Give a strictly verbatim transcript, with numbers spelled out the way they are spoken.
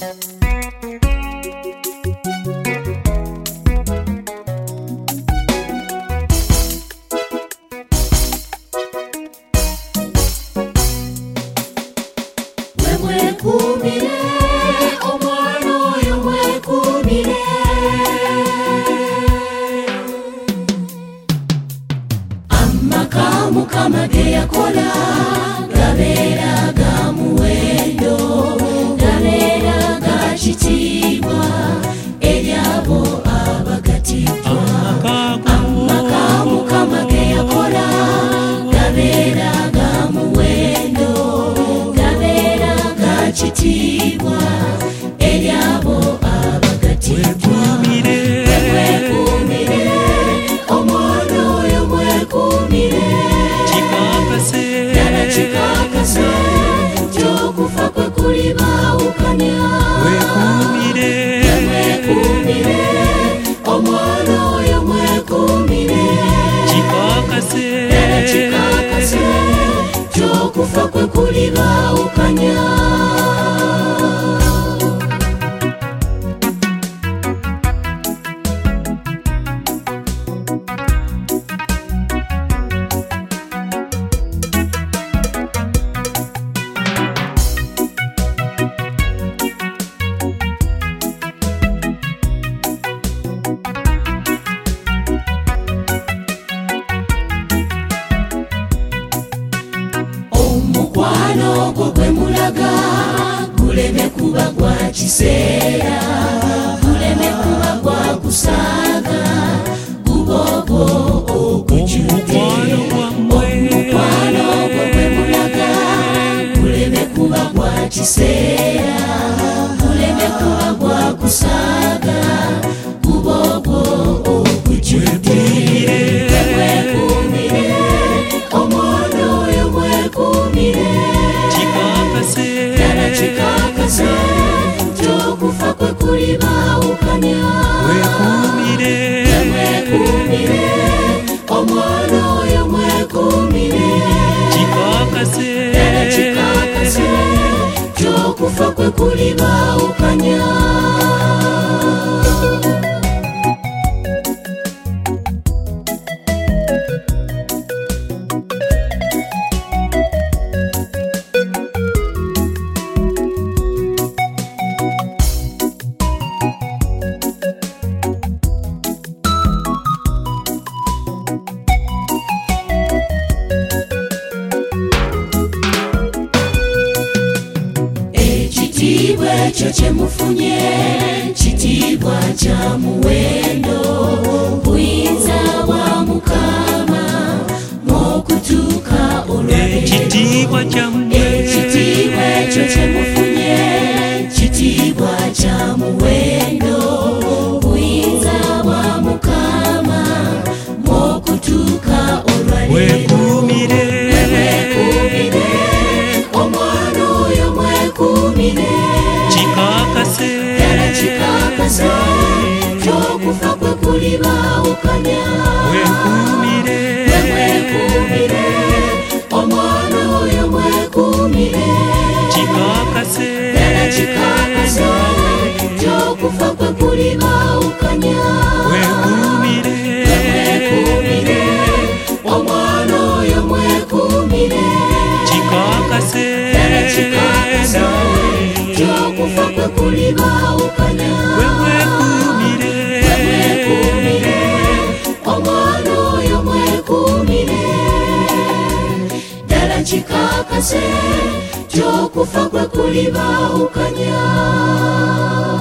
Kumire omwana oyo mwekumire amaka Mukama ge yakola gabeera ga muwendo gabeera ga kitiibwa eri abo abagatiddwa amaka Mukama ge yakola gabeera ga muwendo kitiibwa eri abo abagatiddwa mwekumire omwana oyo mwekumire ddala kikakase ky'okufa kwe kulibaawukanya mwekumire omwana oyo mwekumire ddala kikakase ky'okufa kwe kulibaawukanya. Omukwano gwo gwe mulaga guleme kuba gwa kiseera guleme kuba gwa kusaaga gubogwo okujjudde omukwano gwo gwe mulaga guleme kuba gwa kiseera guleme kuba gwa kusaaga gubogwo okujjudde ddala kikakase ky'okufa kwe kulibaawukanya mwekumire omwana oyo mwekumire ddala kikakase ky'okufa kwe kulibaawukanya. Ekitiibwa ekyo kye mufunye kitiibwa kya muwendo buyinza bwa Mukama m'okutuuka olwaleero ekitiibwa ekyo kye mufunye kitiibwa kya muwendo buyinza bwa Mukama m'okutuuka olwaleero omwana oyo mwekumire ddala kikakase ky'okufa kwe kulibaawukanya mwekumire omwana oyo mwekumire ddala kikakase ky'okufa kwe kulibaawukanya mwekumire omwana oyo mwekumire ddala kikakase ky'okufa kwe kulibaawukanya mwekumire omwana oyo mwekumire ddala kikakase ky'okufa kwe kulibaawukanya.